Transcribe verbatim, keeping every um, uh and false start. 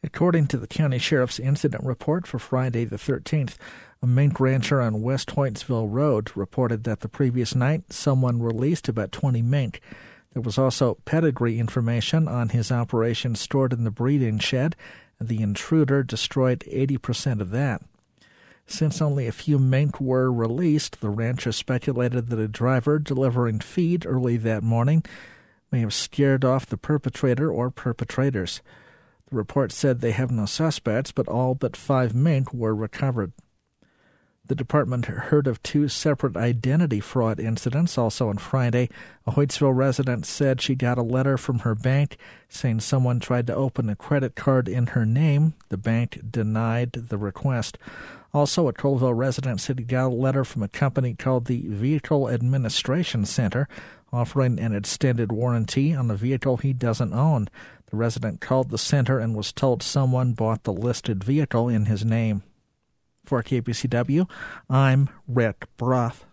According to the county sheriff's incident report for Friday the thirteenth, a mink rancher on West Hoytsville Road reported that the previous night someone released about twenty mink. There was also pedigree information on his operation stored in the breeding shed, and the intruder destroyed eighty percent of that. Since only a few mink were released, the rancher speculated that a driver delivering feed early that morning may have scared off the perpetrator or perpetrators. The report said they have no suspects, but all but five mink were recovered. The department heard of two separate identity fraud incidents. Also on Friday, a Hoytsville resident said she got a letter from her bank saying someone tried to open a credit card in her name. The bank denied the request. Also, a Colville resident said he got a letter from a company called the Vehicle Administration Center offering an extended warranty on a vehicle he doesn't own. The resident called the center and was told someone bought the listed vehicle in his name. For K B C W, I'm Rick Broth.